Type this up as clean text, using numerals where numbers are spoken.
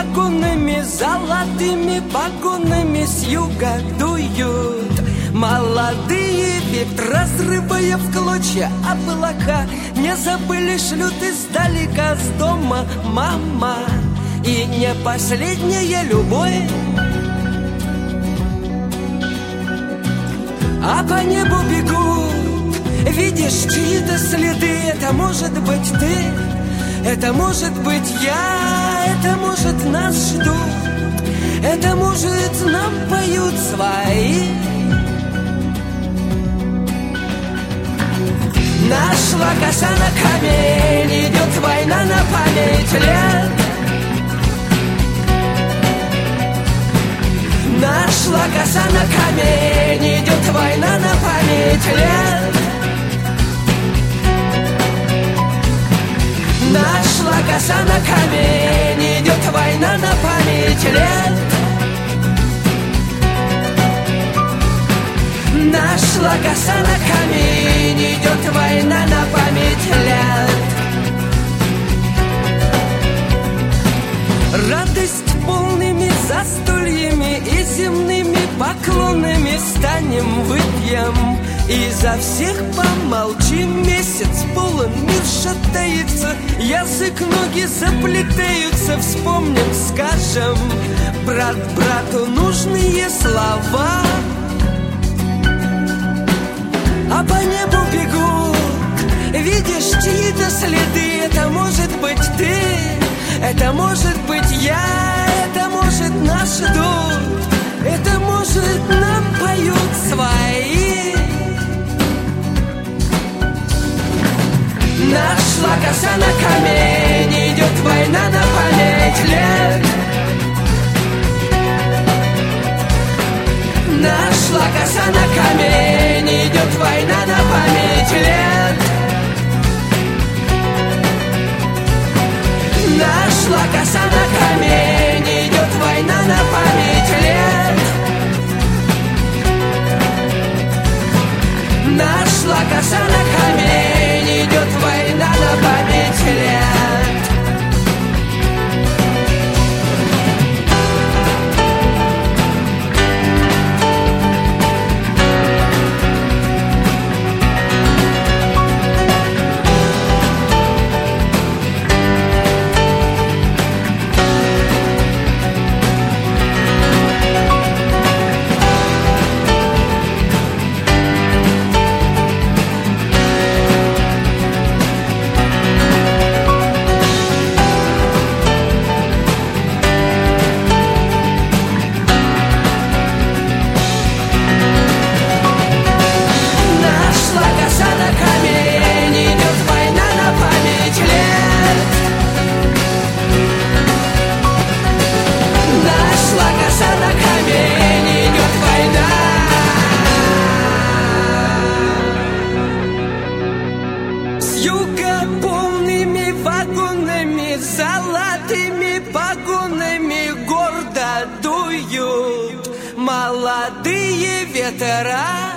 вагонами, золотыми погонами с юга дуют молодые ветры, разрывая в клочья облака. Не забыли, шлют издалека с дома мама. И не последняя любовь, а по небу бегут, видишь, чьи-то следы. Это может быть ты, это может быть я, это может нас ждут, это может нам поют свои. Нашла коса на камень, идет война на память лет. Нашла коса на камень, идет война на память лет. Нашла коса на камень, идет война на память лет. Нашла коса на камень, идет война на память лет. Радость полными застольями и земными поклонами станем, выпьем и за всех помолчим. Месяц полон, мир шатается, язык, ноги заплетаются. Вспомним, скажем брат брату нужные слова. А по небу бегут, видишь, чьи-то следы. Это может быть ты, это может быть я, это может нас ждут, это может нам поют свои. Нашла коса на камень, идет война на память лет. Нашла коса на камень, идет война на память лет. Нашла коса на камень, идет война на память лет. Нашла коса на камень, идет война на память лет. Полными вагонами, золотыми погонами гордо дуют молодые ветра.